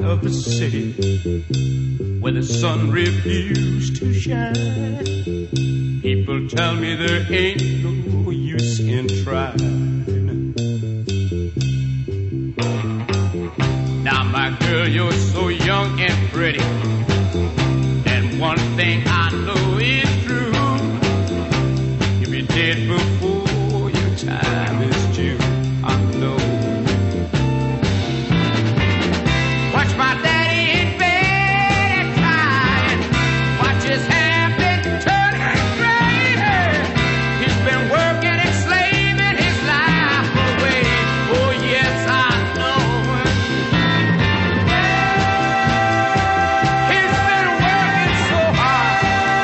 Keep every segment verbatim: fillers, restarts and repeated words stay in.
of the city where the sun refused to shine. People tell me there ain't no use in trying. Now, my girl, you're so young and pretty, and one thing I know is true. You'll be dead before your time is due. I know. Watch my daddy in bed crying. Watch his hair been turning gray. He's been working and slaving his life away. Oh, yes, I know. He's been working so hard.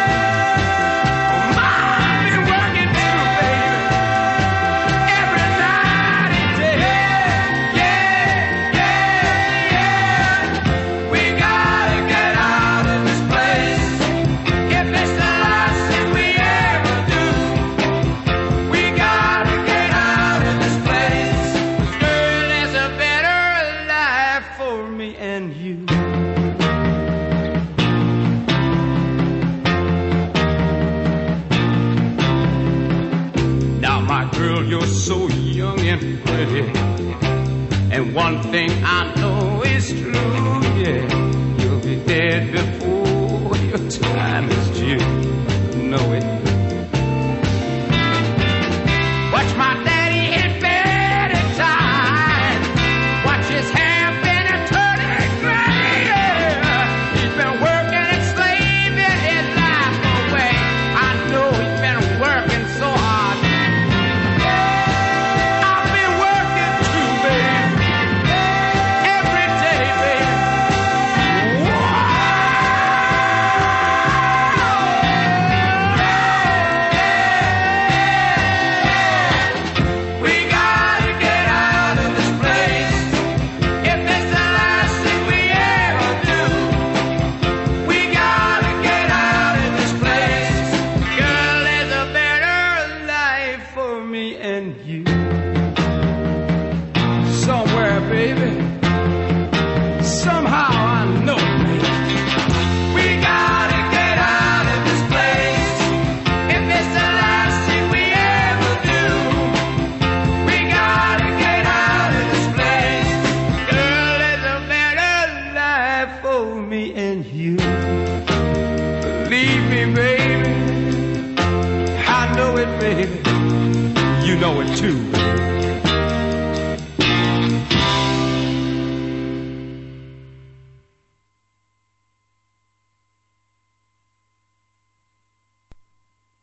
I've been working too, baby. Every night and day. Yeah, yeah, yeah. We gotta get out of this place. If it's the last thing we ever do, we gotta get out of this place. 'Cause girl, there's a better life for me and you. Now, my girl, you're so young and pretty, and one thing I know is true, yeah. You'll be dead before your time is due. Know it. Watch my daddy in bed at time. Watch his hair been a turning gray. He's been working and slaving his life away. I know he's been working so hard. I've been working too, baby. Every day, baby. We gotta get out of this place. If it's the last thing we ever do, we gotta get out of this place. Girl, there's a better life for me and you. Somewhere, baby. Somehow I know it, baby. We gotta get out of this place. If it's the last thing we ever do, we gotta get out of this place. Girl, there's a better life for me and you. Believe me, baby. I know it, baby. You know it too, baby.